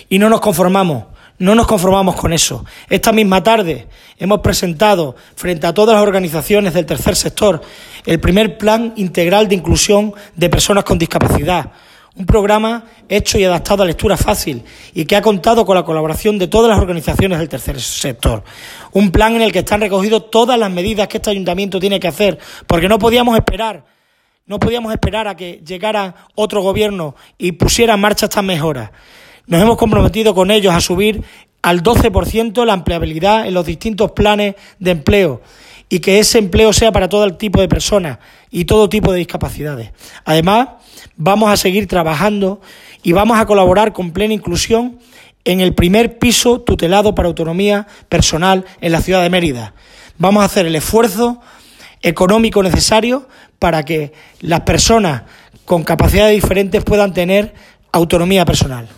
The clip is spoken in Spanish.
Y no nos conformamos con eso. Esta misma tarde hemos presentado frente a todas las organizaciones del tercer sector el primer plan integral de inclusión de personas con discapacidad. Un programa hecho y adaptado a lectura fácil y que ha contado con la colaboración de todas las organizaciones del tercer sector. Un plan en el que están recogidas todas las medidas que este ayuntamiento tiene que hacer, porque no podíamos esperar a que llegara otro gobierno y pusiera en marcha estas mejoras. Nos hemos comprometido con ellos a subir al 12% la empleabilidad en los distintos planes de empleo y que ese empleo sea para todo el tipo de personas y todo tipo de discapacidades. Además, vamos a seguir trabajando y vamos a colaborar con plena inclusión en el primer piso tutelado para autonomía personal en la ciudad de Mérida. Vamos a hacer el esfuerzo económico necesario para que las personas con capacidades diferentes puedan tener autonomía personal.